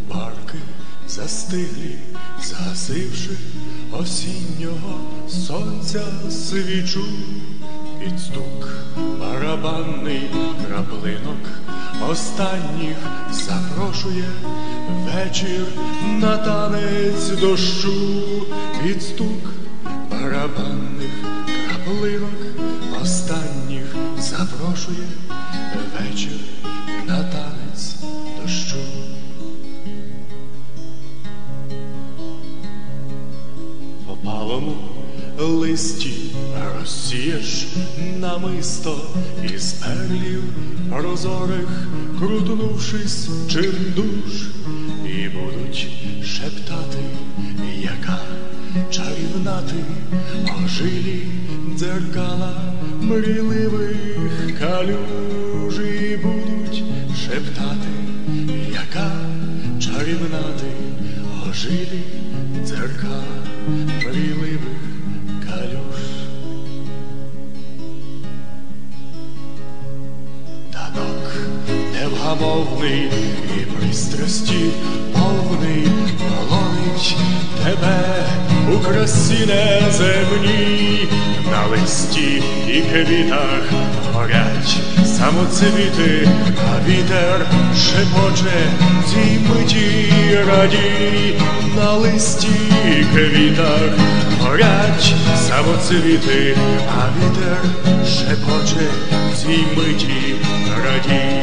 парки застиглі, згасивши осіннього сонця свічу. Під стук барабанний краплинок останніх запрошує вечір на танець дощу. Під стук барабанних краплинок останніх запрошує вечір на танець дощу. В опалому листі розсієш намисто із перлів прозорих, крутнувшись чимдуж, і будуть шептати, яка чарівна ти, ожилі дзеркала мрійливих калюж. І будуть шептати, яка чарівна ти, ожилі дзеркала мрійливих калюж. Танок невгамовний і пристрасті повний полонить тебе у красі неземній. На листі і квітах горять самоцвіти, а вітер шепоче цій миті радій. На листі і квітах горять самоцвіти, а вітер шепоче цій миті радій.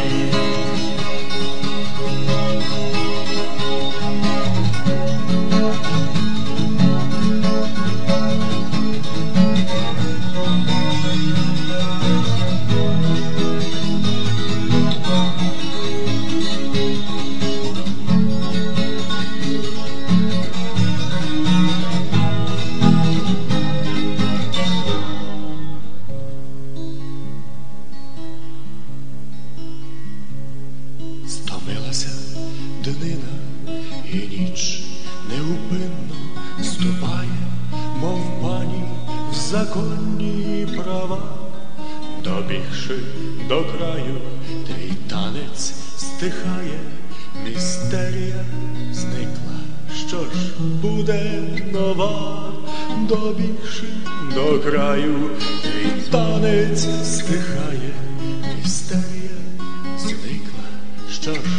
Стомилася днина, і ніч неупинно ступає, мов пані в законні права. Добігши до краю, твій танець стихає, містерія зникла, що ж буде нова. Добігши до краю, твій танець стихає, містерія зникла, що ж